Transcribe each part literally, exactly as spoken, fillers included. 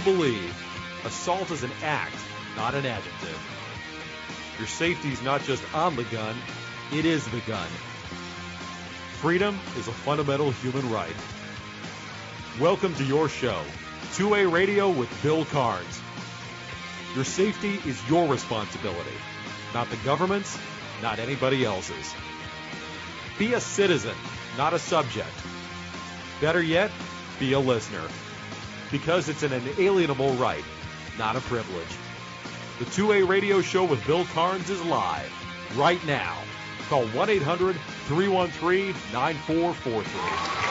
believe, assault is an act, not an adjective. Your safety is not just on the gun, it is the gun. Freedom is a fundamental human right. Welcome to your show, two A Radio with Bill Carnes. Your safety is your responsibility, not the government's, not anybody else's. Be a citizen, not a subject. Better yet, be a listener. Because it's an inalienable right, not a privilege. The two A Radio Show with Bill Carnes is live, right now. Call one eight hundred, three one three, nine four four three.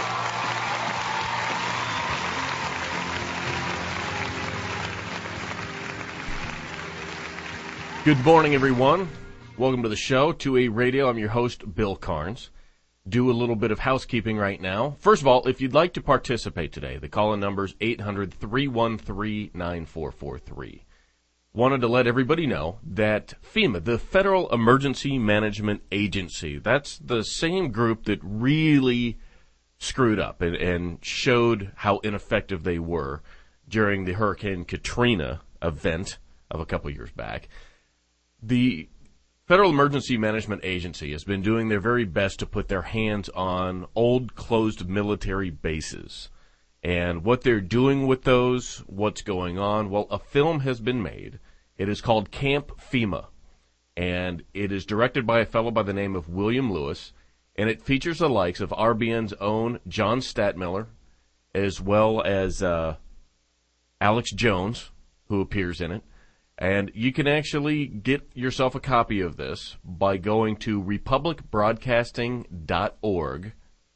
Good morning, everyone. Welcome to the show, two A Radio. I'm your host, Bill Carnes. Do a little bit of housekeeping right now. First of all, if you'd like to participate today, the call-in number is eight hundred, three one three, nine four four three. Wanted to let everybody know that FEMA, the Federal Emergency Management Agency, that's the same group that really screwed up and, and showed how ineffective they were during the Hurricane Katrina event of a couple years back. The Federal Emergency Management Agency has been doing their very best to put their hands on old, closed military bases. And what they're doing with those, what's going on, well, a film has been made. It is called Camp FEMA, and it is directed by a fellow by the name of William Lewis, and it features the likes of R B N's own John Stadtmiller, as well as uh, Alex Jones, who appears in it. And you can actually get yourself a copy of this by going to republic broadcasting dot org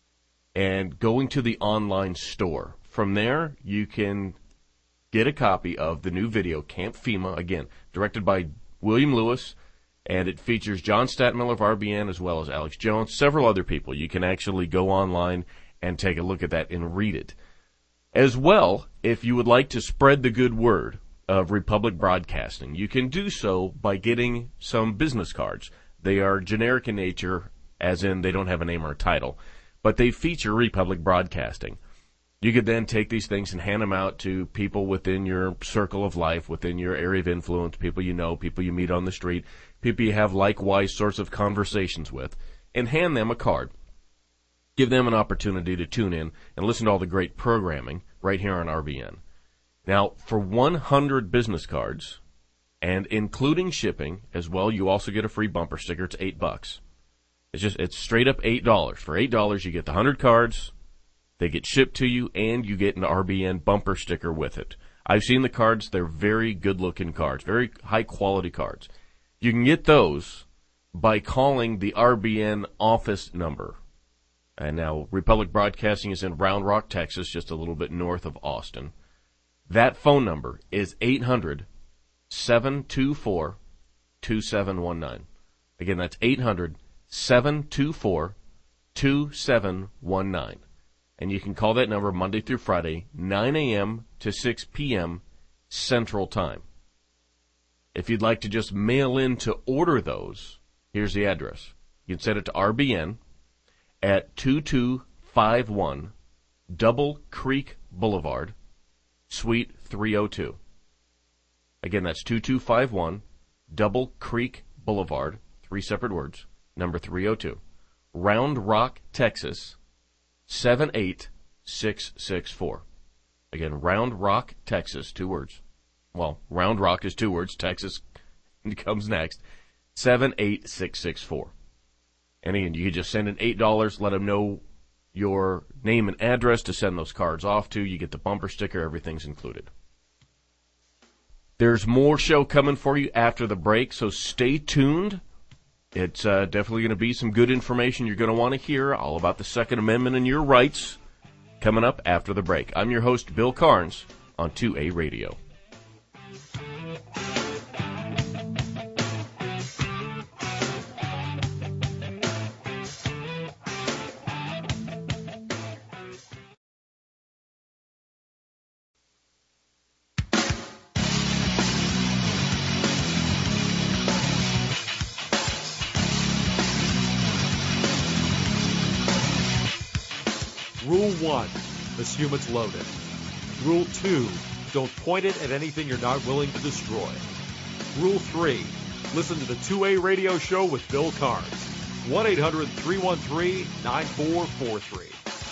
and going to the online store. From there, you can get a copy of the new video, Camp FEMA, again, directed by William Lewis, and it features John Stadtmiller of R B N as well as Alex Jones, several other people. You can actually go online and take a look at that and read it. As well, if you would like to spread the good word of Republic Broadcasting, you can do so by getting some business cards. They are generic in nature, as in they don't have a name or a title, but they feature Republic Broadcasting. You could then take these things and hand them out to people within your circle of life, within your area of influence, people you know, people you meet on the street, people you have likewise sorts of conversations with, and hand them a card. Give them an opportunity to tune in and listen to all the great programming right here on R B N. Now, for one hundred business cards, and including shipping as well, you also get a free bumper sticker. It's eight bucks. It's just, it's straight up eight dollars. For eight dollars, you get the one hundred cards, they get shipped to you, and you get an R B N bumper sticker with it. I've seen the cards. They're very good-looking cards, very high-quality cards. You can get those by calling the R B N office number. And now, Republic Broadcasting is in Round Rock, Texas, just a little bit north of Austin. That phone number is eight hundred, seven two four, two seven one nine. Again, that's eight hundred, seven two four, two seven one nine. And you can call that number Monday through Friday, nine a.m. to six p.m. Central Time. If you'd like to just mail in to order those, here's the address. You can send it to R B N at two two five one Double Creek Boulevard, Suite three oh two. Again, that's two two five one Double Creek Boulevard, three separate words, number three oh two, Round Rock, Texas, seven eight six six four. Again, Round Rock, Texas, two words. Well, Round Rock is two words, Texas comes next, seven eight six six four. And again, you can just send in eight dollars, let them know your name and address to send those cards off to. You get the bumper sticker, everything's included. There's more show coming for you after the break, so stay tuned. It's uh, definitely going to be some good information you're going to want to hear, all about the Second Amendment and your rights, coming up after the break. I'm your host, Bill Carnes, on two A Radio. Rule one, assume it's loaded. Rule two, Don't point it at anything you're not willing to destroy. Rule three. Listen to the two A Radio Show with Bill Carnes. one eight hundred three one three nine four four three.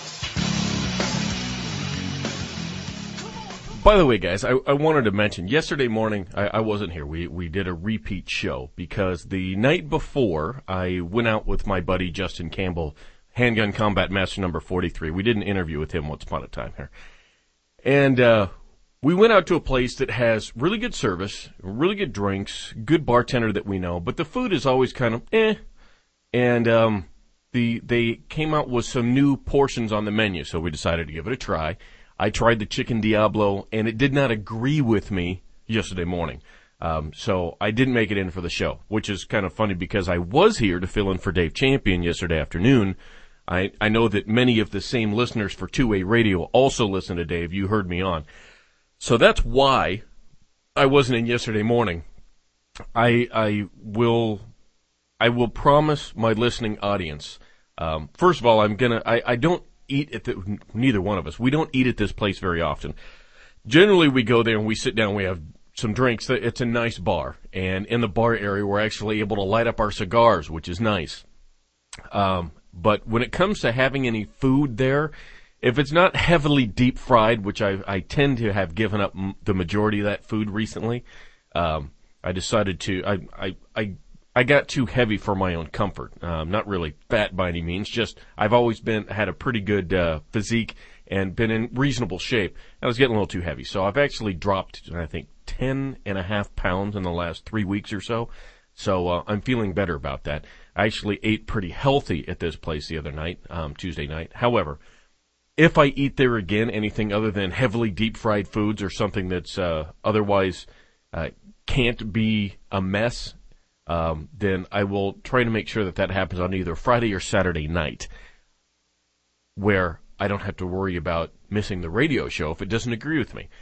By the way, guys, I, I wanted to mention, yesterday morning, I, I wasn't here. We we did a repeat show because the night before, I went out with my buddy Justin Campbell, Handgun Combat Master number forty-three. We did an interview with him once upon a time here. And uh, we went out to a place that has really good service, really good drinks, good bartender that we know, but the food is always kind of eh. And um, the they came out with some new portions on the menu, so we decided to give it a try. I tried the Chicken Diablo, and it did not agree with me yesterday morning. Um, so I didn't make it in for the show, which is kind of funny because I was here to fill in for Dave Champion yesterday afternoon. I, I know that many of the same listeners for two A Radio also listen to Dave. You heard me on. So that's why I wasn't in yesterday morning. I I will I will promise my listening audience. Um, first of all, I'm gonna I, I don't eat at the, neither one of us. We don't eat at this place very often. Generally, we go there and we sit down. We have some drinks. It's a nice bar, and in the bar area, we're actually able to light up our cigars, which is nice. Um, but when it comes to having any food there, if it's not heavily deep fried, which I, I tend to have given up m- the majority of that food recently, um, I decided to. I I I. I got too heavy for my own comfort. Um, not really fat by any means. Just I've always been had a pretty good uh, physique and been in reasonable shape. I was getting a little too heavy, so I've actually dropped I think ten and a half pounds in the last three weeks or so. So uh, I'm feeling better about that. I actually ate pretty healthy at this place the other night, um, Tuesday night. However, if I eat there again, anything other than heavily deep fried foods or something that's uh, otherwise uh, can't be a mess. Um, then I will try to make sure that that happens on either Friday or Saturday night, where I don't have to worry about missing the radio show if it doesn't agree with me.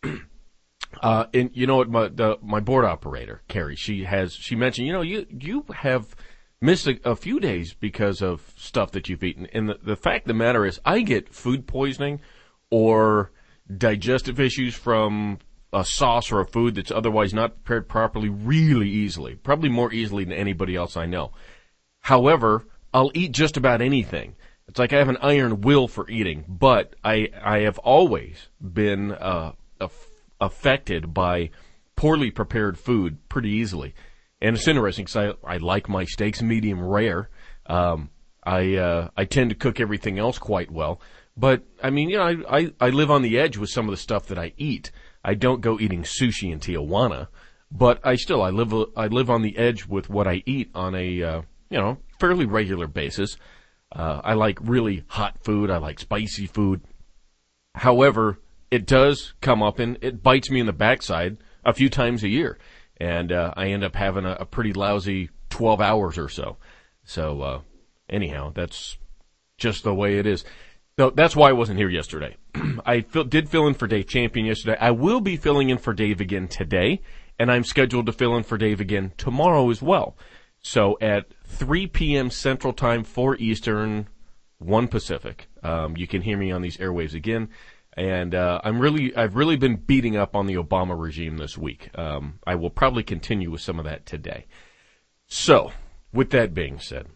uh, and you know what, my the, my board operator Carrie, she has she mentioned, you know, you you have missed a, a few days because of stuff that you've eaten. And the, the fact of the matter is, I get food poisoning or digestive issues from a sauce or a food that's otherwise not prepared properly really easily, probably more easily than anybody else I know. However, I'll eat just about anything. It's like I have an iron will for eating, but I I have always been uh, aff- affected by poorly prepared food pretty easily. And it's interesting because I, I like my steaks medium rare. Um, I uh, I tend to cook everything else quite well. But, I mean, you know, I, I, I live on the edge with some of the stuff that I eat. I don't go eating sushi in Tijuana, but I still, I live, I live on the edge with what I eat on a, uh, you know, fairly regular basis. Uh, I like really hot food. I like spicy food. However, it does come up and it bites me in the backside a few times a year. And, uh, I end up having a, a pretty lousy twelve hours or so. So, uh, anyhow, that's just the way it is. So that's why I wasn't here yesterday. I fill, did fill in for Dave Champion yesterday. I will be filling in for Dave again today, and I'm scheduled to fill in for Dave again tomorrow as well. So at three p.m. Central Time, four Eastern, one Pacific, um, you can hear me on these airwaves again. And uh, I'm really, I've really been beating up on the Obama regime this week. Um, I will probably continue with some of that today. So, with that being said,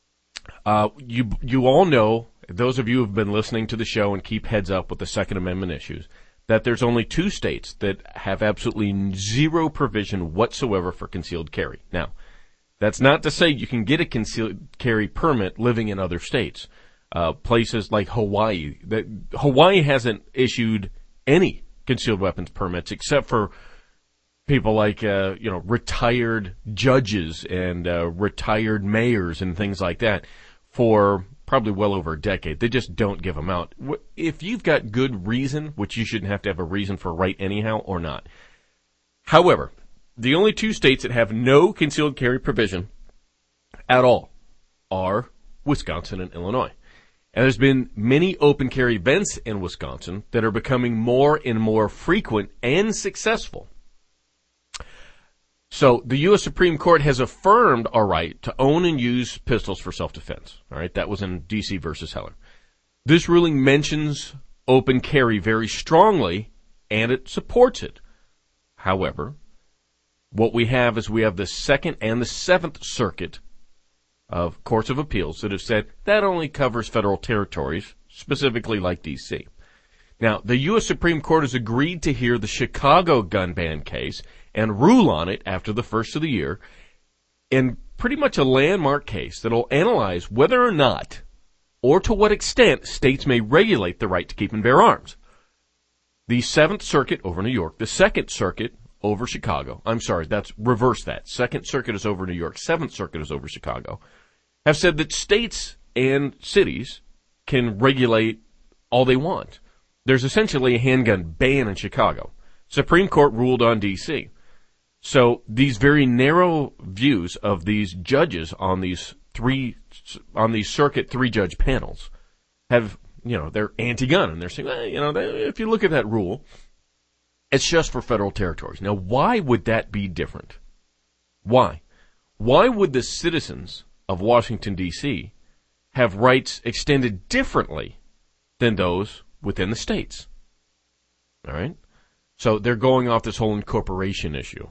uh, you you all know. Those of you who have been listening to the show and keep heads up with the Second Amendment issues, that there's only two states that have absolutely zero provision whatsoever for concealed carry. Now, that's not to say you can get a concealed carry permit living in other states. Uh, places like Hawaii, that Hawaii hasn't issued any concealed weapons permits except for people like, uh, you know, retired judges and uh, retired mayors and things like that for probably well over a decade. They just don't give them out. If you've got good reason, which you shouldn't have to have a reason for right anyhow or not. However, the only two states that have no concealed carry provision at all are Wisconsin and Illinois. And there's been many open carry events in Wisconsin that are becoming more and more frequent and successful. So the U S Supreme Court has affirmed our right to own and use pistols for self-defense. All right, that was in D C versus Heller. This ruling mentions open carry very strongly and it supports it. However, what we have is we have the Second and the Seventh Circuit of Courts of Appeals that have said that only covers federal territories, specifically like D C. Now, the U S Supreme Court has agreed to hear the Chicago gun ban case and rule on it after the first of the year in pretty much a landmark case that will analyze whether or not or to what extent states may regulate the right to keep and bear arms. The Seventh Circuit over New York, the Second Circuit over Chicago, I'm sorry, that's reverse that. Second Circuit is over New York, Seventh Circuit is over Chicago, have said that states and cities can regulate all they want. There's essentially a handgun ban in Chicago. Supreme Court ruled on D C. So these very narrow views of these judges on these three, on these circuit three-judge panels have, you know, they're anti-gun, and they're saying, well, you know, if you look at that rule, it's just for federal territories. Now, why would that be different? Why? Why would the citizens of Washington, D C have rights extended differently than those within the states? All right? So they're going off this whole incorporation issue.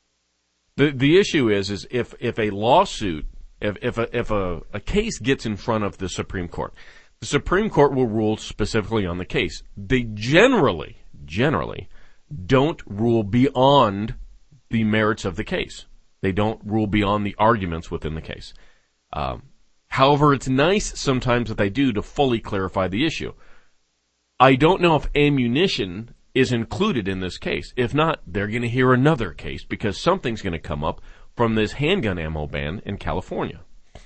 The the issue is is if, if a lawsuit, if if a if a, a case gets in front of the Supreme Court, the Supreme Court will rule specifically on the case. They generally, generally don't rule beyond the merits of the case. They don't rule beyond the arguments within the case. Um, however, it's nice sometimes that they do to fully clarify the issue. I don't know if ammunition is included in this case. If not, they're going to hear another case because something's going to come up from this handgun ammo ban in California.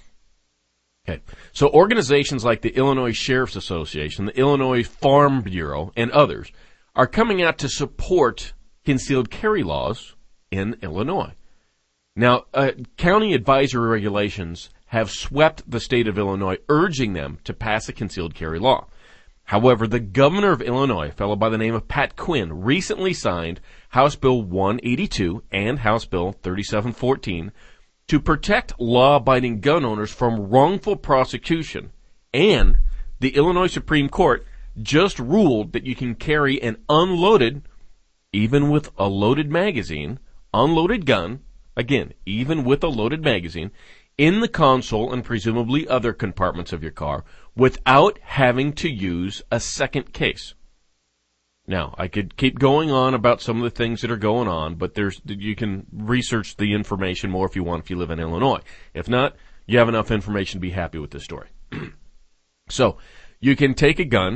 Okay, so organizations like the Illinois Sheriff's Association, the Illinois Farm Bureau, and others are coming out to support concealed carry laws in Illinois. Now, uh, county advisory regulations have swept the state of Illinois, urging them to pass a concealed carry law. However, the governor of Illinois, a fellow by the name of Pat Quinn, recently signed House Bill one eighty-two and House Bill thirty-seven fourteen to protect law-abiding gun owners from wrongful prosecution. And the Illinois Supreme Court just ruled that you can carry an unloaded, even with a loaded magazine, unloaded gun, again, even with a loaded magazine, in the console and presumably other compartments of your car without having to use a second case. Now, I could keep going on about some of the things that are going on, but there's you can research the information more if you want if you live in Illinois. If not, you have enough information to be happy with this story. So, you can take a gun,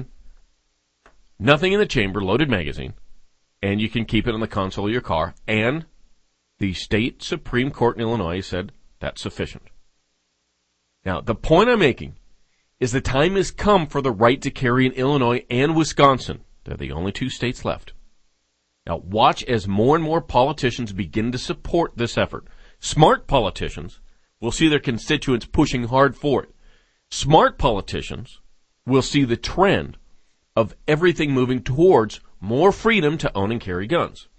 nothing in the chamber, loaded magazine, and you can keep it in the console of your car, and the state Supreme Court in Illinois said that's sufficient. Now, the point I'm making is the time has come for the right to carry in Illinois and Wisconsin. They're the only two states left. Now, watch as more and more politicians begin to support this effort. Smart politicians will see their constituents pushing hard for it. Smart politicians will see the trend of everything moving towards more freedom to own and carry guns.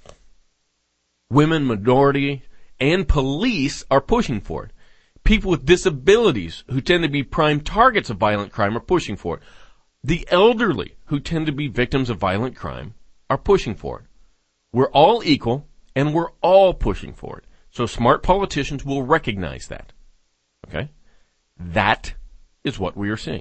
Women, minority, and police are pushing for it. People with disabilities who tend to be prime targets of violent crime are pushing for it. The elderly who tend to be victims of violent crime are pushing for it. We're all equal, and we're all pushing for it. So smart politicians will recognize that. Okay? That is what we are seeing.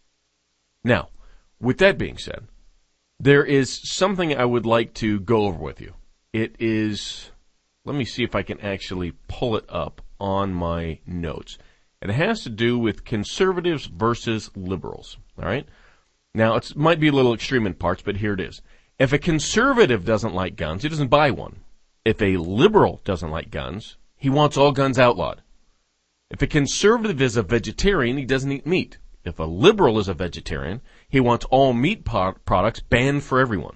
Now, with that being said, there is something I would like to go over with you. It is, let me see if I can actually pull it up on my notes. It has to do with conservatives versus liberals. All right? Now, it might be a little extreme in parts, but here it is. If a conservative doesn't like guns, he doesn't buy one. If a liberal doesn't like guns, he wants all guns outlawed. If a conservative is a vegetarian, he doesn't eat meat. If a liberal is a vegetarian, he wants all meat po- products banned for everyone.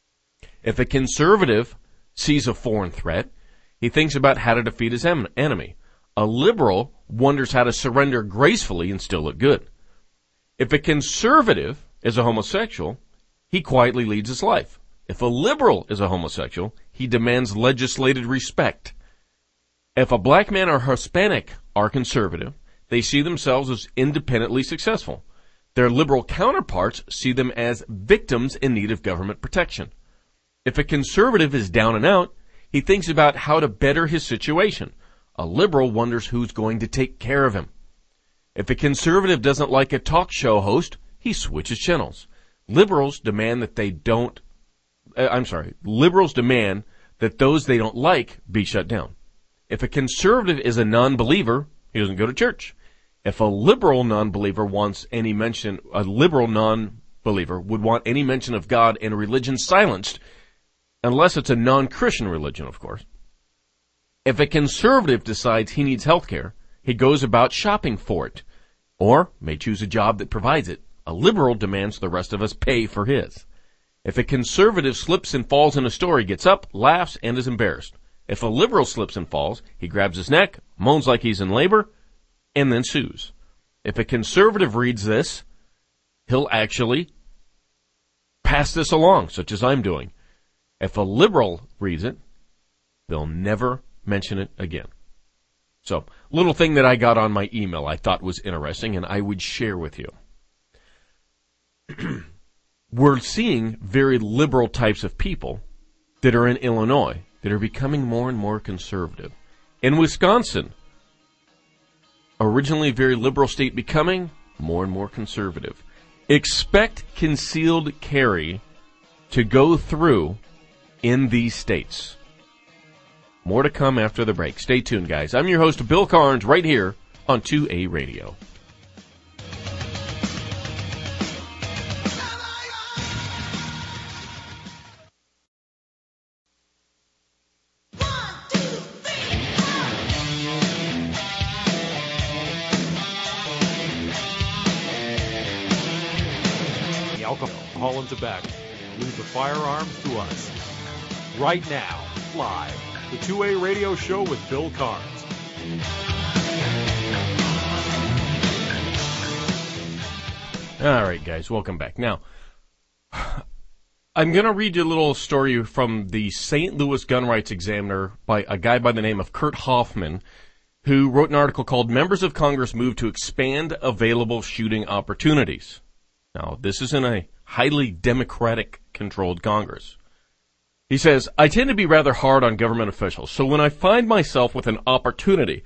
If a conservative sees a foreign threat, he thinks about how to defeat his em- enemy. A liberal wonders how to surrender gracefully and still look good. If a conservative is a homosexual, he quietly leads his life. If a liberal is a homosexual, he demands legislated respect. If a black man or Hispanic are conservative, they see themselves as independently successful. Their liberal counterparts see them as victims in need of government protection. If a conservative is down and out, he thinks about how to better his situation. A liberal wonders who's going to take care of him. If a conservative doesn't like a talk show host, he switches channels. Liberals demand that they don't, uh, I'm sorry, liberals demand that those they don't like be shut down. If a conservative is a non-believer, he doesn't go to church. If a liberal non-believer wants any mention, a liberal non-believer would want any mention of God and religion silenced, unless it's a non-Christian religion, of course. If a conservative decides he needs health care, he goes about shopping for it, or may choose a job that provides it. A liberal demands the rest of us pay for his. If a conservative slips and falls in a store, he gets up, laughs, and is embarrassed. If a liberal slips and falls, he grabs his neck, moans like he's in labor, and then sues. If a conservative reads this, he'll actually pass this along, such as I'm doing. If a liberal reads it, they'll never mention it again. So, little thing that I got on my email I thought was interesting, and I would share with you. We're seeing very liberal types of people that are in Illinois that are becoming more and more conservative. In Wisconsin, originally a very liberal state, becoming more and more conservative. Expect concealed carry to go through in these states. More to come after the break. Stay tuned, guys. I'm your host, Bill Carnes, right here on two A Radio. Alcohol and tobacco. Leave the firearms to us. Right now, live, the two A Radio Show with Bill Carnes. All right, guys, welcome back. Now, I'm going to read you a little story from the Saint Louis Gun Rights Examiner by a guy by the name of Kurt Hoffman, who wrote an article called Members of Congress Move to Expand Available Shooting Opportunities. Now, this is in a highly Democratic-controlled Congress. He says, I tend to be rather hard on government officials, so when I find myself with an opportunity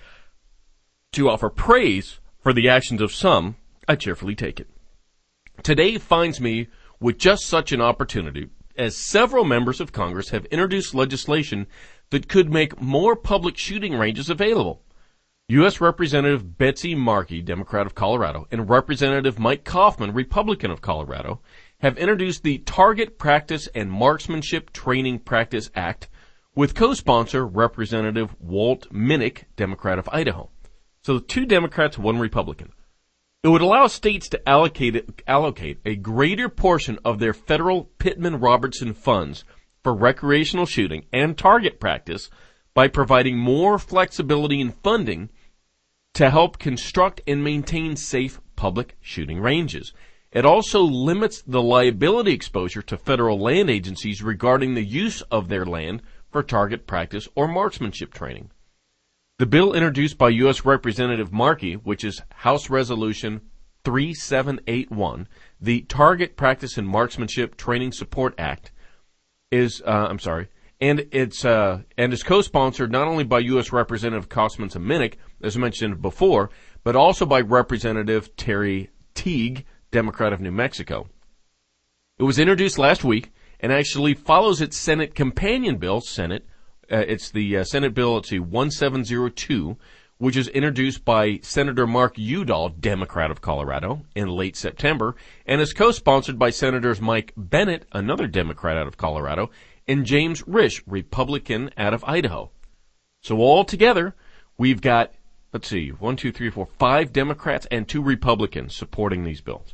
to offer praise for the actions of some, I cheerfully take it. Today finds me with just such an opportunity, as several members of Congress have introduced legislation that could make more public shooting ranges available. U S Representative Betsy Markey, Democrat of Colorado, and Representative Mike Kaufman, Republican of Colorado, have introduced the Target Practice and Marksmanship Training Practice Act with co-sponsor Representative Walt Minnick, Democrat of Idaho. So two Democrats, one Republican. It would allow states to allocate allocate a greater portion of their federal Pittman-Robertson funds for recreational shooting and target practice by providing more flexibility in funding to help construct and maintain safe public shooting ranges. It also limits the liability exposure to federal land agencies regarding the use of their land for target practice or marksmanship training. The bill introduced by U S Representative Markey, which is House Resolution three seven eight one, the Target Practice and Marksmanship Training Support Act, is, uh, I'm sorry, and it's, uh, and is co-sponsored not only by U S Representative Kaufman and Minnick, as mentioned before, but also by Representative Terry Teague, Democrat of New Mexico. It was introduced last week and actually follows its Senate companion bill, Senate, uh, it's the uh, Senate bill, it's a one seven zero two, which is introduced by Senator Mark Udall, Democrat of Colorado, in late September, and is co-sponsored by Senators Mike Bennett, another Democrat out of Colorado, and James Risch, Republican out of Idaho. So all together, we've got, let's see, one, two, three, four, five Democrats and two Republicans supporting these bills.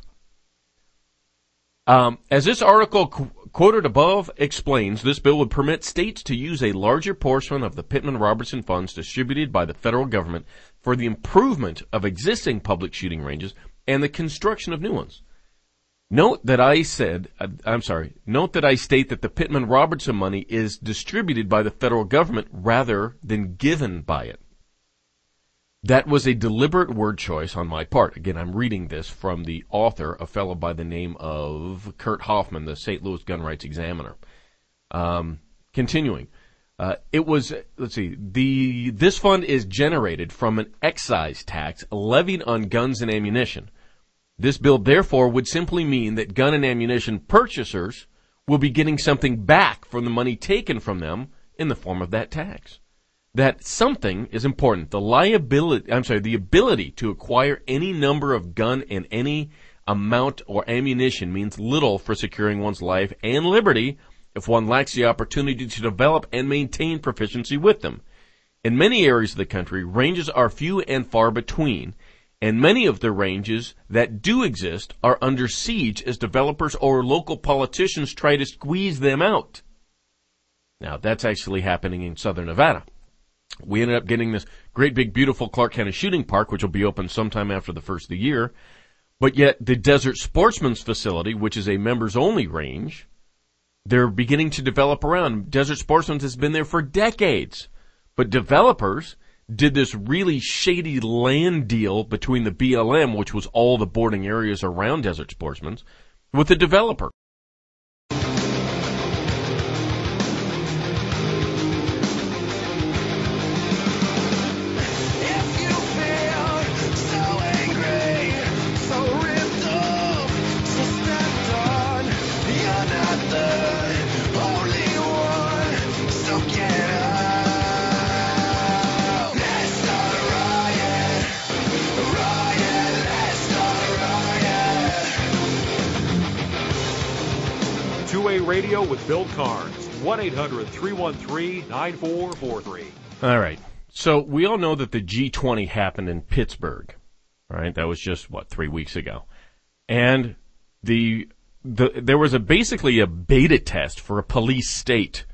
Um, as this article qu- quoted above explains, this bill would permit states to use a larger portion of the Pittman-Robertson funds distributed by the federal government for the improvement of existing public shooting ranges and the construction of new ones. Note that I said, uh, I'm sorry, note that I state that the Pittman-Robertson money is distributed by the federal government rather than given by it. That was a deliberate word choice on my part. Again, I'm reading this from the author, a fellow by the name of Kurt Hoffman, the Saint Louis Gun Rights Examiner. Um, continuing. Uh, it was, let's see, the this fund is generated from an excise tax levied on guns and ammunition. This bill, therefore, would simply mean that gun and ammunition purchasers will be getting something back from the money taken from them in the form of that tax. That something is important. The liability, I'm sorry, the ability to acquire any number of gun and any amount or ammunition means little for securing one's life and liberty if one lacks the opportunity to develop and maintain proficiency with them. In many areas of the country, ranges are few and far between, and many of the ranges that do exist are under siege as developers or local politicians try to squeeze them out. Now, that's actually happening in southern Nevada. We ended up getting this great big beautiful Clark County Shooting Park, which will be open sometime after the first of the year, but yet the Desert Sportsman's Facility, which is a members-only range, they're beginning to develop around. Desert Sportsman's has been there for decades. But developers did this really shady land deal between the B L M, which was all the boarding areas around Desert Sportsman's, with the developer. Two-Way Radio with Bill Carnes, one eight hundred three one three nine four four three. All right. So we all know that the G twenty happened in Pittsburgh. All right. That was just, what, three weeks ago. And the the there was a basically a beta test for a police state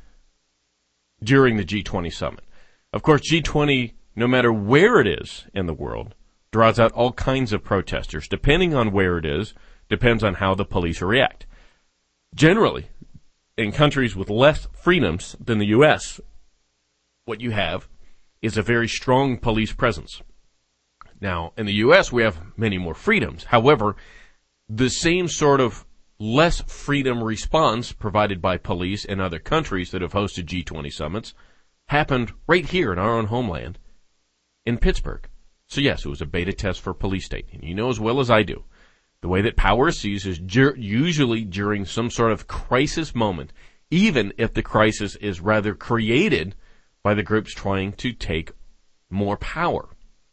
during the G twenty summit. Of course, G twenty, no matter where it is in the world, draws out all kinds of protesters. Depending on where it is, depends on how the police react. Generally, in countries with less freedoms than the U S, what you have is a very strong police presence. Now, in the U S, we have many more freedoms. However, the same sort of less freedom response provided by police in other countries that have hosted G twenty summits happened right here in our own homeland in Pittsburgh. So yes, it was a beta test for police state. And you know as well as I do, the way that power is seized is ger- usually during some sort of crisis moment, even if the crisis is rather created by the groups trying to take more power.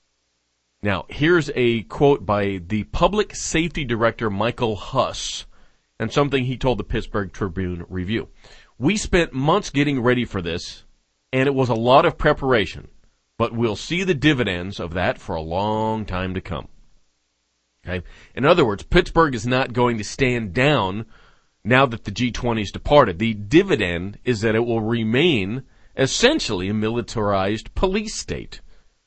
Now, here's a quote by the Public Safety Director, Michael Huss, and something he told the Pittsburgh Tribune Review. We spent months getting ready for this, and it was a lot of preparation, but we'll see the dividends of that for a long time to come. Okay? In other words, Pittsburgh is not going to stand down now that the G twenty has departed. The dividend is that it will remain essentially a militarized police state.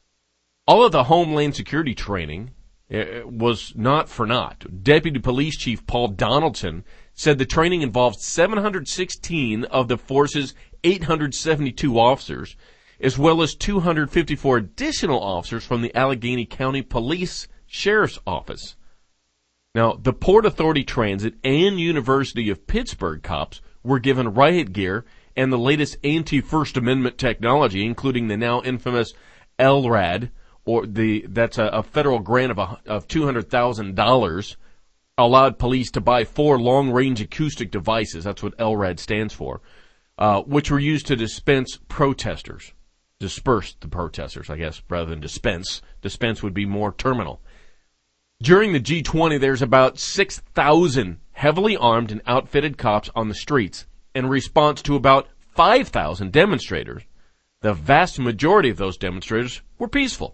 All of the Homeland Security training uh, was not for naught. Deputy Police Chief Paul Donaldson said the training involved seven hundred sixteen of the force's eight hundred seventy-two officers, as well as two hundred fifty-four additional officers from the Allegheny County Police Sheriff's Office. Now, the Port Authority Transit and University of Pittsburgh cops were given riot gear and the latest anti-First Amendment technology, including the now infamous L R A D, or the that's a, a federal grant of a, of two hundred thousand dollars, allowed police to buy four long-range acoustic devices. That's what L R A D stands for, uh, which were used to dispense protesters, disperse the protesters, I guess, rather than dispense. Dispense would be more terminal. During the G twenty, there's about six thousand heavily armed and outfitted cops on the streets in response to about five thousand demonstrators. The vast majority of those demonstrators were peaceful,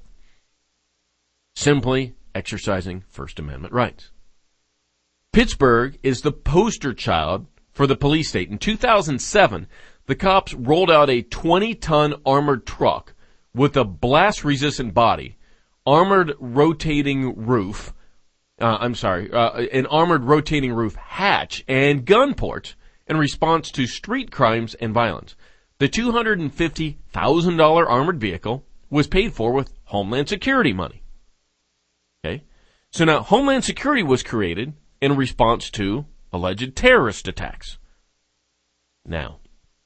simply exercising First Amendment rights. Pittsburgh is the poster child for the police state. In two thousand seven, the cops rolled out a twenty-ton armored truck with a blast-resistant body, armored rotating roof, uh, I'm sorry, uh, an armored rotating roof hatch, and gun ports in response to street crimes and violence. The two hundred fifty thousand dollars armored vehicle was paid for with Homeland Security money. Okay? So now Homeland Security was created in response to alleged terrorist attacks. Now,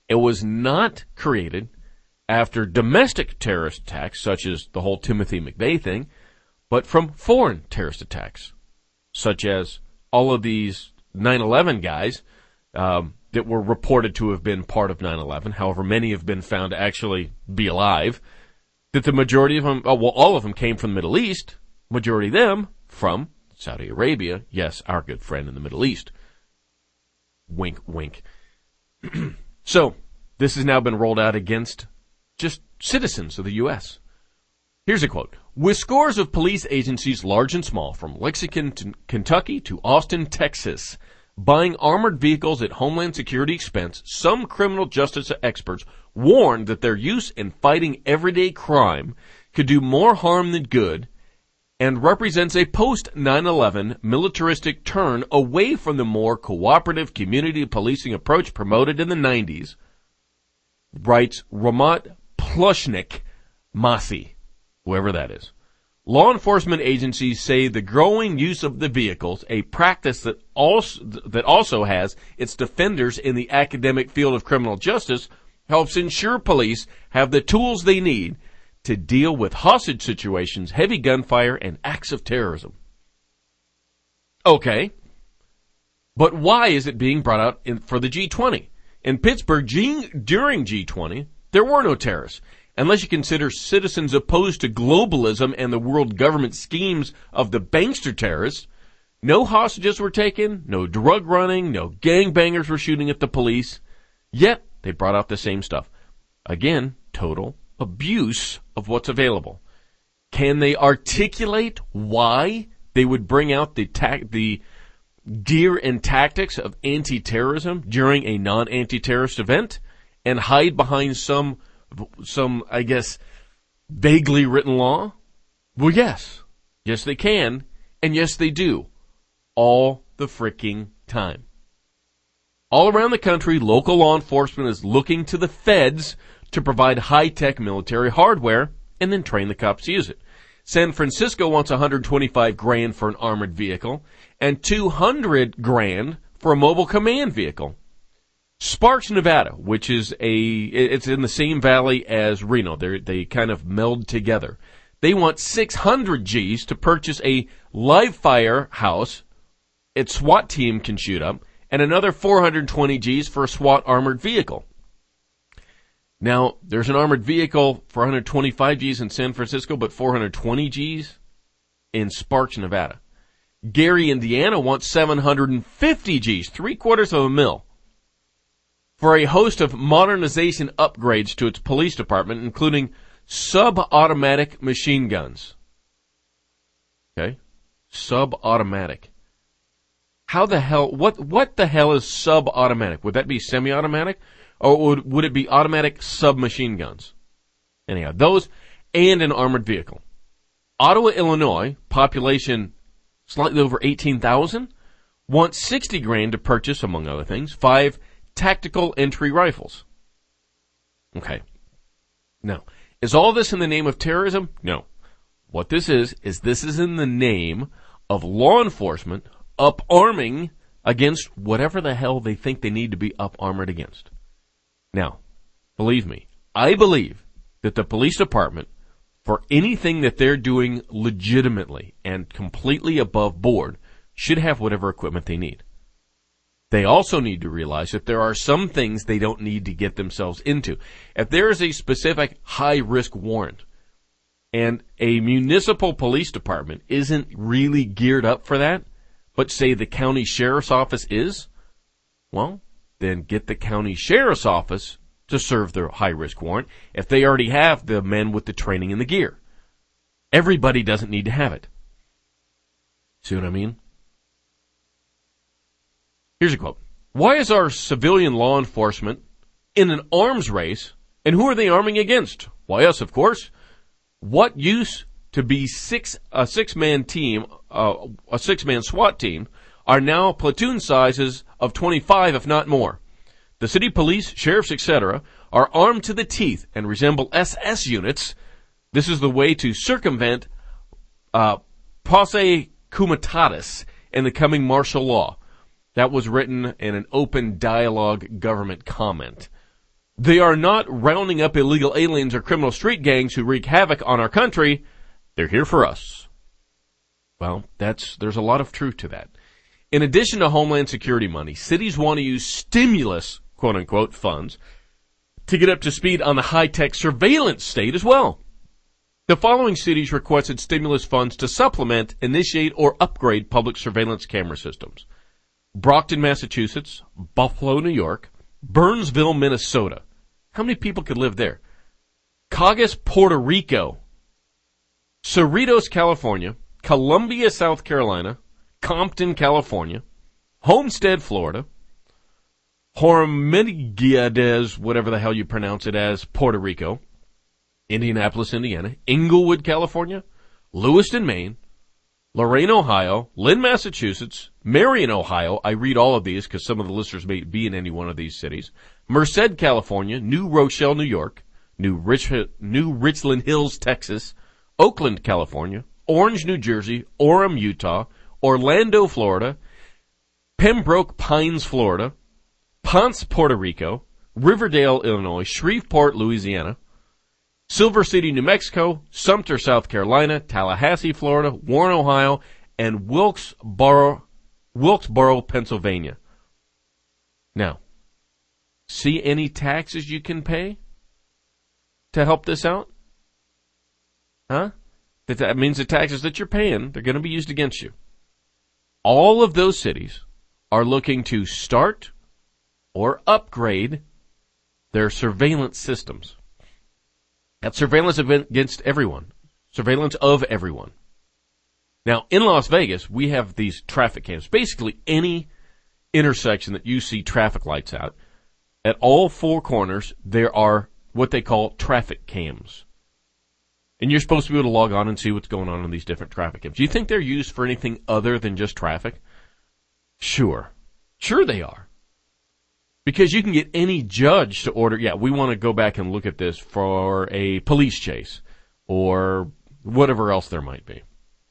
It was not created after domestic terrorist attacks, such as the whole Timothy McVeigh thing, but from foreign terrorist attacks, such as all of these nine eleven guys um, that were reported to have been part of nine eleven. However, many have been found to actually be alive. That the majority of them, oh, well, all of them came from the Middle East. Majority of them from Saudi Arabia. Yes, our good friend in the Middle East. Wink, wink. So, this has now been rolled out against just citizens of the U S Here's a quote. With scores of police agencies, large and small, from Lexington, to Kentucky to Austin, Texas, buying armored vehicles at Homeland Security expense, some criminal justice experts warned that their use in fighting everyday crime could do more harm than good and represents a post nine eleven militaristic turn away from the more cooperative community policing approach promoted in the nineties, writes Ramat Plushnik Masi, whoever that is. Law enforcement agencies say the growing use of the vehicles, a practice that also, that also has its defenders in the academic field of criminal justice, helps ensure police have the tools they need to deal with hostage situations, heavy gunfire, and acts of terrorism. Okay, but why is it being brought out in, for the G twenty? In Pittsburgh, G, during G twenty, there were no terrorists. Unless you consider citizens opposed to globalism and the world government schemes of the bankster terrorists, no hostages were taken, no drug running, no gangbangers were shooting at the police. Yet, they brought out the same stuff. Again, total abuse of what's available. Can they articulate why they would bring out the ta- the gear and tactics of anti-terrorism during a non-anti-terrorist event and hide behind some some, I guess, vaguely written law? Well, yes. Yes, they can. And yes, they do. All the freaking time. All around the country, local law enforcement is looking to the feds to provide high-tech military hardware and then train the cops to use it. San Francisco wants one hundred twenty-five grand for an armored vehicle and two hundred grand for a mobile command vehicle. Sparks, Nevada, which is a, it's in the same valley as Reno. They they kind of meld together. They want six hundred G's to purchase a live fire house its SWAT team can shoot up, and another four hundred twenty G's for a SWAT armored vehicle. Now, there's an armored vehicle for one hundred twenty-five G's in San Francisco, but four hundred twenty G's in Sparks, Nevada. Gary, Indiana wants seven hundred fifty G's, three quarters of a mil, for a host of modernization upgrades to its police department, including sub-automatic machine guns. Okay? Sub-automatic. How the hell, what, what the hell is sub-automatic? Would that be semi-automatic? Or would, would it be automatic submachine guns? Anyhow, those and an armored vehicle. Ottawa, Illinois, population slightly over eighteen thousand, wants sixty grand to purchase, among other things, five tactical entry rifles. Okay. Now, is all this in the name of terrorism? No. What this is, is this is in the name of law enforcement up-arming against whatever the hell they think they need to be up-armored against. Now, believe me, I believe that the police department, for anything that they're doing legitimately and completely above board, should have whatever equipment they need. They also need to realize that there are some things they don't need to get themselves into. If there is a specific high-risk warrant and a municipal police department isn't really geared up for that, but say the county sheriff's office is, well, then get the county sheriff's office to serve their high-risk warrant if they already have the men with the training and the gear. Everybody doesn't need to have it. See what I mean? Here's a quote. Why is our civilian law enforcement in an arms race, and who are they arming against? Why, us, of course. What used to be six a six-man team, uh, a six-man SWAT team, are now platoon sizes of twenty-five, if not more. The city police, sheriffs, et cetera, are armed to the teeth and resemble S S units. This is the way to circumvent uh, posse comitatus in the coming martial law. That was written in an open dialogue government comment. They are not rounding up illegal aliens or criminal street gangs who wreak havoc on our country. They're here for us. Well, that's, there's a lot of truth to that. In addition to Homeland Security money, cities want to use stimulus, quote unquote, funds to get up to speed on the high-tech surveillance state as well. The following cities requested stimulus funds to supplement, initiate, or upgrade public surveillance camera systems: Brockton, Massachusetts; Buffalo, New York; Burnsville, Minnesota. How many people could live there? Cagás, Puerto Rico; Cerritos, California; Columbia, South Carolina; Compton, California; Homestead, Florida; Hormiguedes, whatever the hell you pronounce it as, Puerto Rico; Indianapolis, Indiana; Inglewood, California; Lewiston, Maine; Lorain, Ohio; Lynn, Massachusetts; Marion, Ohio. I read all of these because some of the listeners may be in any one of these cities. Merced, California; New Rochelle, New York; New, Rich- New Richland Hills, Texas; Oakland, California; Orange, New Jersey; Orem, Utah; Orlando, Florida; Pembroke Pines, Florida; Ponce, Puerto Rico; Riverdale, Illinois; Shreveport, Louisiana; Silver City, New Mexico; Sumter, South Carolina; Tallahassee, Florida; Warren, Ohio; and Wilkesboro, Wilkesboro, Pennsylvania. Now, see any taxes you can pay to help this out? Huh? That, that means the taxes that you're paying, they're going to be used against you. All of those cities are looking to start or upgrade their surveillance systems. That's surveillance against everyone. Surveillance of everyone. Now, in Las Vegas, we have these traffic cams. Basically, any intersection that you see traffic lights out, at all four corners, there are what they call traffic cams. And you're supposed to be able to log on and see what's going on in these different traffic cams. Do you think they're used for anything other than just traffic? Sure. Sure they are. Because you can get any judge to order, yeah, we want to go back and look at this for a police chase or whatever else there might be.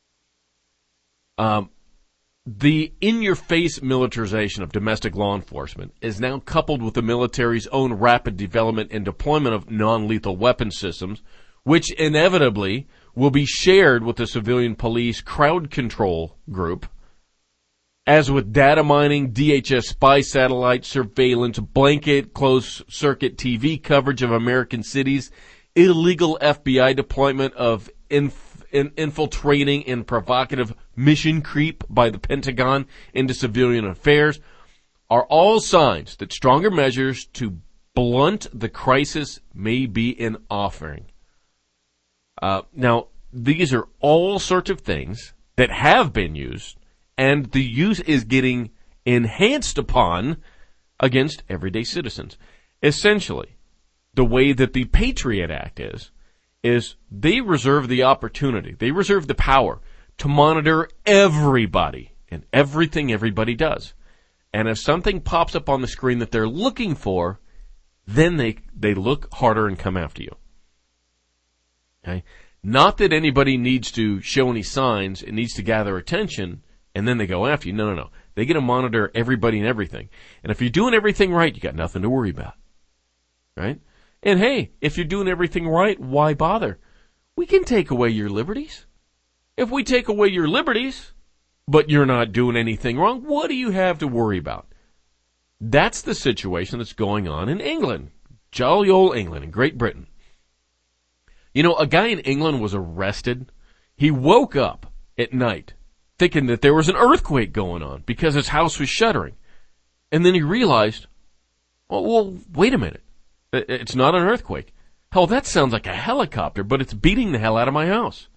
Um, the in-your-face militarization of domestic law enforcement is now coupled with the military's own rapid development and deployment of non-lethal weapon systems, which inevitably will be shared with the civilian police crowd control group. As with data mining, D H S spy satellite surveillance, blanket closed-circuit T V coverage of American cities, illegal F B I deployment of inf- in- infiltrating and provocative mission creep by the Pentagon into civilian affairs, are all signs that stronger measures to blunt the crisis may be in offering. Uh, now, these are all sorts of things that have been used, and the use is getting enhanced upon against everyday citizens. Essentially, the way that the Patriot Act is, is they reserve the opportunity, they reserve the power to monitor everybody and everything everybody does. And if something pops up on the screen that they're looking for, then they, they look harder and come after you. Okay? Not that anybody needs to show any signs, it needs to gather attention, and then they go after you. No, no, no. They get to monitor everybody and everything. And if you're doing everything right, you got nothing to worry about. Right? And hey, if you're doing everything right, why bother? We can take away your liberties. If we take away your liberties, but you're not doing anything wrong, what do you have to worry about? That's the situation that's going on in England. Jolly old England, in Great Britain. You know, a guy in England was arrested. He woke up at night thinking that there was an earthquake going on because his house was shuddering. And then he realized, well, well, wait a minute. It's not an earthquake. Hell, that sounds like a helicopter, but it's beating the hell out of my house.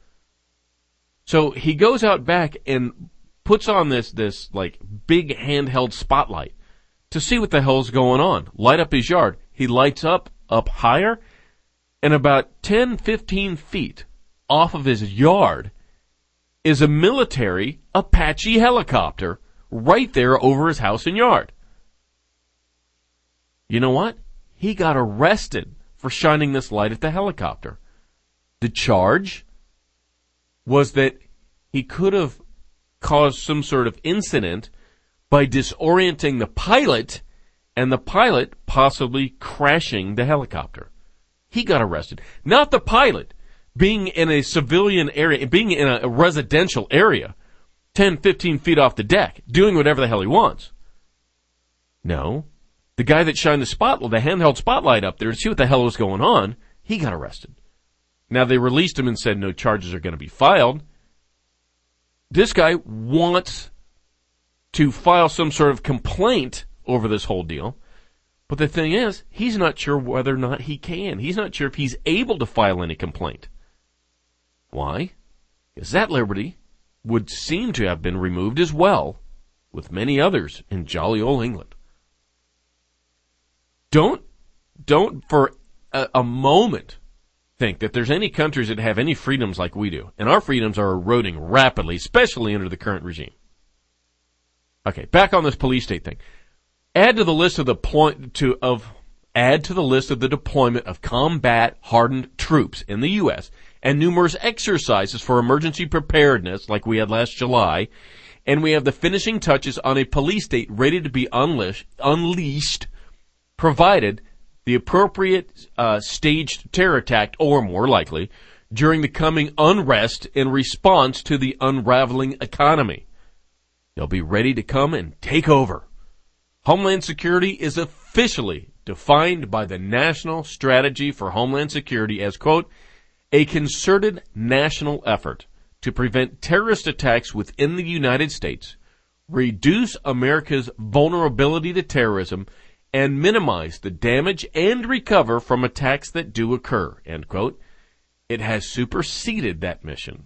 So he goes out back and puts on this, this like big handheld spotlight to see what the hell's going on. Light up his yard. He lights up, up higher, and about ten, fifteen feet off of his yard is a military Apache helicopter right there over his house and yard. You know what? He got arrested for shining this light at the helicopter. The charge was that he could have caused some sort of incident by disorienting the pilot and the pilot possibly crashing the helicopter. He got arrested. Not the pilot being in a civilian area, being in a residential area, ten, fifteen feet off the deck, doing whatever the hell he wants. No. The guy that shined the spotlight, the handheld spotlight up there to see what the hell was going on, he got arrested. Now, they released him and said no charges are going to be filed. This guy wants to file some sort of complaint over this whole deal. But the thing is, he's not sure whether or not he can. He's not sure if he's able to file any complaint. Why? Because that liberty would seem to have been removed as well, with many others in jolly old England. Don't, don't for a, a moment think that there's any countries that have any freedoms like we do. And our freedoms are eroding rapidly, especially under the current regime. Okay, back on this police state thing. Add to the list of the point to of add to the list of the deployment of combat hardened troops in the U S and numerous exercises for emergency preparedness like we had last July, and we have the finishing touches on a police state ready to be unleashed, unleashed provided the appropriate uh, staged terror attack, or more likely, during the coming unrest in response to the unraveling economy. They'll be ready to come and take over. Homeland Security is officially defined by the National Strategy for Homeland Security as, quote, a concerted national effort to prevent terrorist attacks within the United States, reduce America's vulnerability to terrorism, and minimize the damage and recover from attacks that do occur, end quote. It has superseded that mission.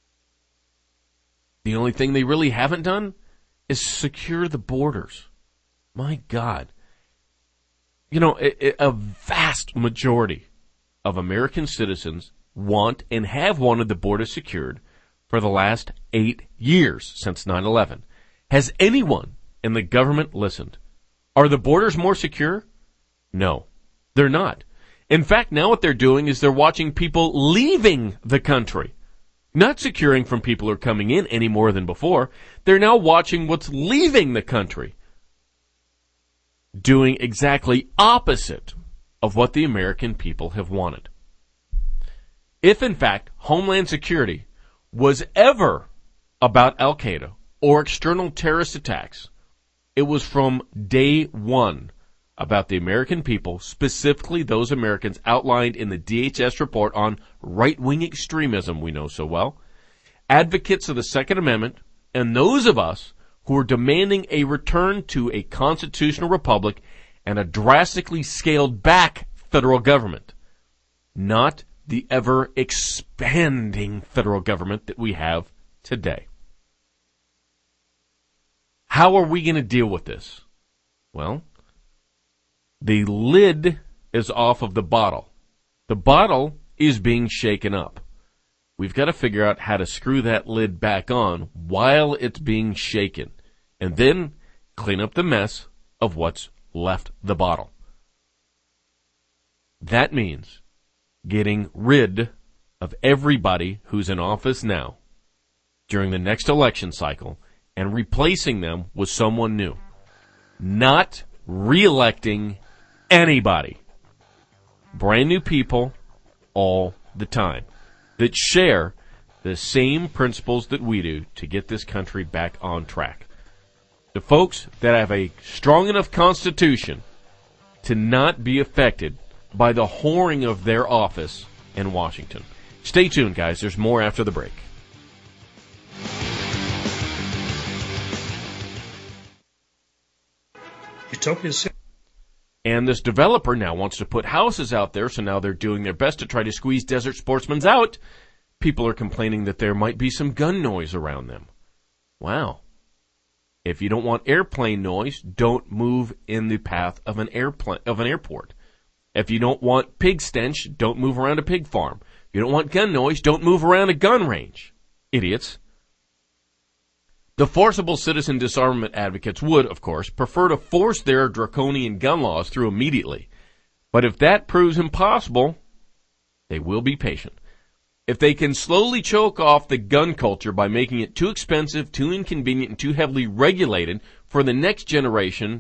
The only thing they really haven't done is secure the borders. My God. You know, a, a vast majority of American citizens want and have wanted the border secured for the last eight years since nine eleven. Has anyone in the government listened? Are the borders more secure? No, they're not. In fact, now what they're doing is they're watching people leaving the country. Not securing from people who are coming in any more than before. They're now watching what's leaving the country. Doing exactly opposite of what the American people have wanted. If, in fact, Homeland Security was ever about Al-Qaeda or external terrorist attacks, it was from day one about the American people, specifically those Americans outlined in the D H S report on right-wing extremism we know so well, advocates of the Second Amendment, and those of us who are demanding a return to a constitutional republic and a drastically scaled-back federal government, not the ever-expanding federal government that we have today. How are we going to deal with this? Well, the lid is off of the bottle. The bottle is being shaken up. We've got to figure out how to screw that lid back on while it's being shaken, and then clean up the mess of what's left the bottle. That means getting rid of everybody who's in office now during the next election cycle and replacing them with someone new. Not re-electing anybody. Brand new people all the time that share the same principles that we do to get this country back on track. The folks that have a strong enough constitution to not be affected by the whoring of their office in Washington. Stay tuned, guys. There's more after the break. Utopia City. And this developer now wants to put houses out there, so now they're doing their best to try to squeeze desert sportsmen out. People are complaining that there might be some gun noise around them. Wow. If you don't want airplane noise, don't move in the path of an airplane of an airport. If you don't want pig stench, don't move around a pig farm. If you don't want gun noise, don't move around a gun range. Idiots. The forcible citizen disarmament advocates would, of course, prefer to force their draconian gun laws through immediately. But if that proves impossible, they will be patient. If they can slowly choke off the gun culture by making it too expensive, too inconvenient, and too heavily regulated for the next generation to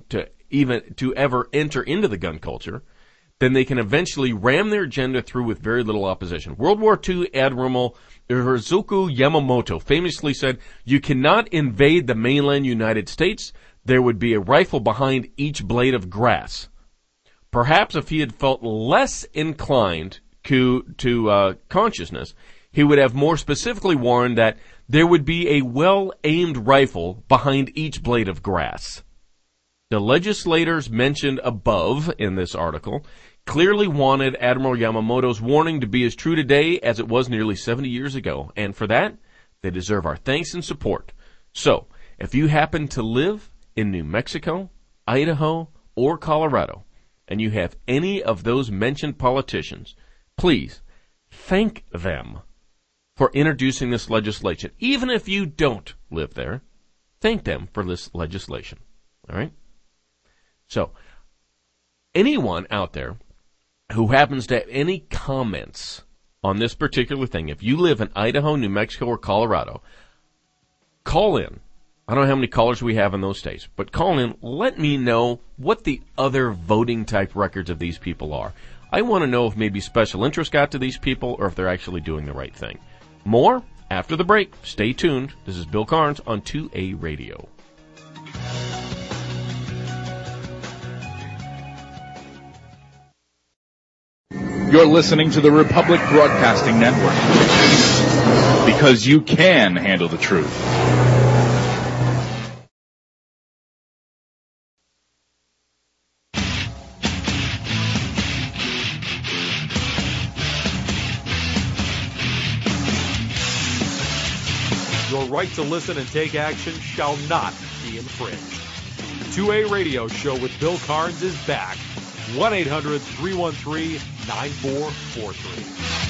even to ever enter into the gun culture, then they can eventually ram their agenda through with very little opposition. World War Two Admiral Izuku Yamamoto famously said, "You cannot invade the mainland United States. There would be a rifle behind each blade of grass." Perhaps if he had felt less inclined to, to uh, consciousness, he would have more specifically warned that there would be a well-aimed rifle behind each blade of grass. The legislators mentioned above in this article clearly wanted Admiral Yamamoto's warning to be as true today as it was nearly seventy years ago, and for that, they deserve our thanks and support. So, if you happen to live in New Mexico, Idaho, or Colorado, and you have any of those mentioned politicians, please thank them for introducing this legislation. Even if you don't live there, thank them for this legislation. All right? So, anyone out there who happens to have any comments on this particular thing, if you live in Idaho, New Mexico, or Colorado, call in. I don't know how many callers we have in those states, but call in. Let me know what the other voting type records of these people are. I want to know if maybe special interest got to these people or if they're actually doing the right thing. More after the break. Stay tuned. This is Bill Carnes on two A Radio. You're listening to the Republic Broadcasting Network, because you can handle the truth. Your right to listen and take action shall not be infringed. The two A Radio Show with Bill Carnes is back. one eight hundred three one three nine four four three.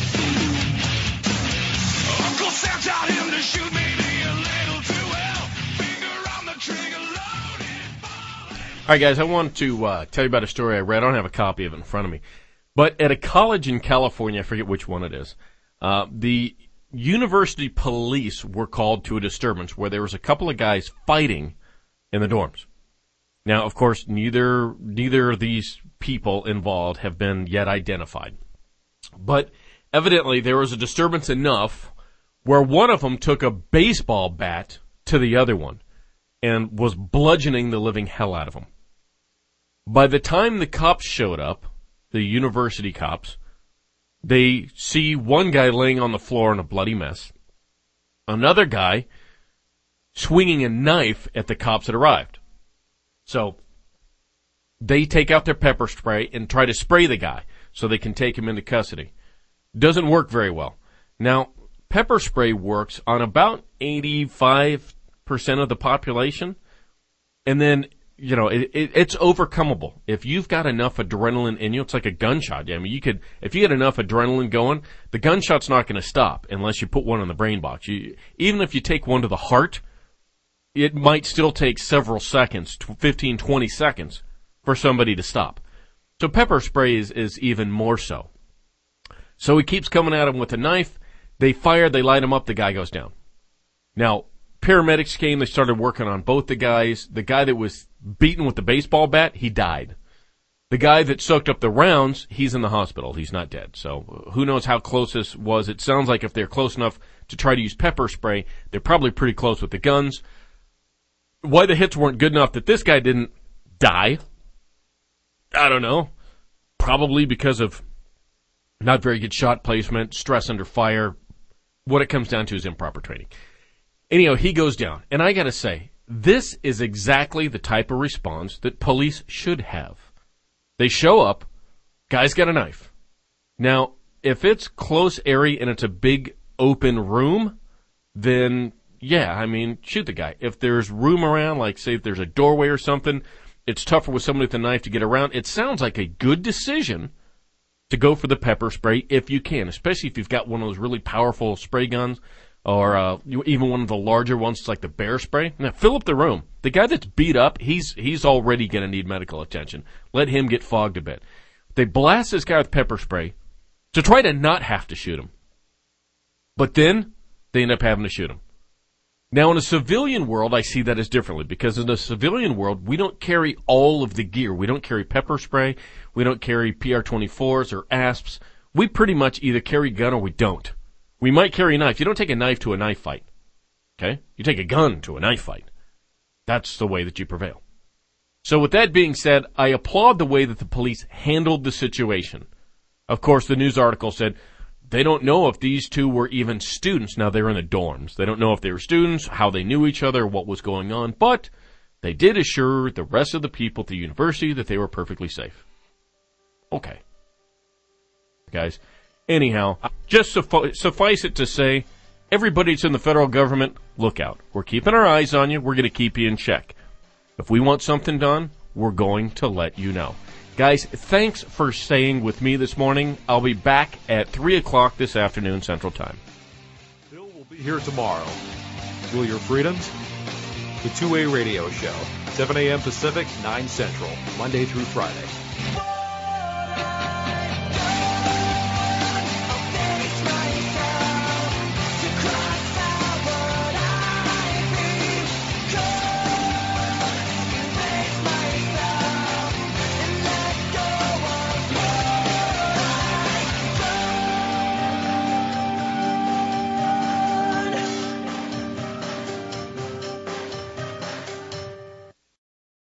Uncle Sam taught him to shoot maybe a little too well. Finger on the trigger, loaded. All right, guys, I want to uh, tell you about a story I read. I don't have a copy of it in front of me. But at a college in California, I forget which one it is, uh, the university police were called to a disturbance where there was a couple of guys fighting in the dorms. Now, of course, neither neither of these people involved have been yet identified. But evidently there was a disturbance enough where one of them took a baseball bat to the other one and was bludgeoning the living hell out of him. By the time the cops showed up, the university cops, they see one guy laying on the floor in a bloody mess, another guy swinging a knife at the cops that arrived. So they take out their pepper spray and try to spray the guy so they can take him into custody. Doesn't work very well. Now, pepper spray works on about eighty-five percent of the population, and then, you know, it, it, it's overcomable. If you've got enough adrenaline in you, it's like a gunshot. I mean, you could, if you had enough adrenaline going, the gunshot's not going to stop unless you put one in the brain box. You, even if you take one to the heart, it might still take several seconds, fifteen, twenty seconds, for somebody to stop. So pepper spray is, is even more so. So he keeps coming at him with a knife. They fire, they light him up, the guy goes down. Now, paramedics came, they started working on both the guys. The guy that was beaten with the baseball bat, he died. The guy that soaked up the rounds, he's in the hospital. He's not dead. So who knows how close this was. It sounds like if they're close enough to try to use pepper spray, they're probably pretty close with the guns. Why the hits weren't good enough that this guy didn't die, I don't know. Probably because of not very good shot placement, stress under fire. What it comes down to is improper training. Anyhow, he goes down. And I got to say, this is exactly the type of response that police should have. They show up, guy's got a knife. Now, if it's close area and it's a big open room, then yeah, I mean, shoot the guy. If there's room around, like say if there's a doorway or something, it's tougher with somebody with a knife to get around. It sounds like a good decision to go for the pepper spray if you can, especially if you've got one of those really powerful spray guns or uh, even one of the larger ones like the bear spray. Now, fill up the room. The guy that's beat up, he's he's already going to need medical attention. Let him get fogged a bit. They blast this guy with pepper spray to try to not have to shoot him. But then they end up having to shoot him. Now, in a civilian world, I see that as differently, because in a civilian world, we don't carry all of the gear. We don't carry pepper spray. We don't carry P R twenty-fours or asps. We pretty much either carry a gun or we don't. We might carry a knife. You don't take a knife to a knife fight. Okay? You take a gun to a knife fight. That's the way that you prevail. So with that being said, I applaud the way that the police handled the situation. Of course, the news article said they don't know if these two were even students. Now, they were in the dorms. They don't know if they were students, how they knew each other, what was going on. But they did assure the rest of the people at the university that they were perfectly safe. Okay. Guys, anyhow, just suffi- suffice it to say, everybody that's in the federal government, look out. We're keeping our eyes on you. We're going to keep you in check. If we want something done, we're going to let you know. Guys, thanks for staying with me this morning. I'll be back at three o'clock this afternoon Central Time. Bill will be here tomorrow. Feel your freedoms? The two A Radio Show, seven a.m. Pacific, nine Central, Monday through Friday.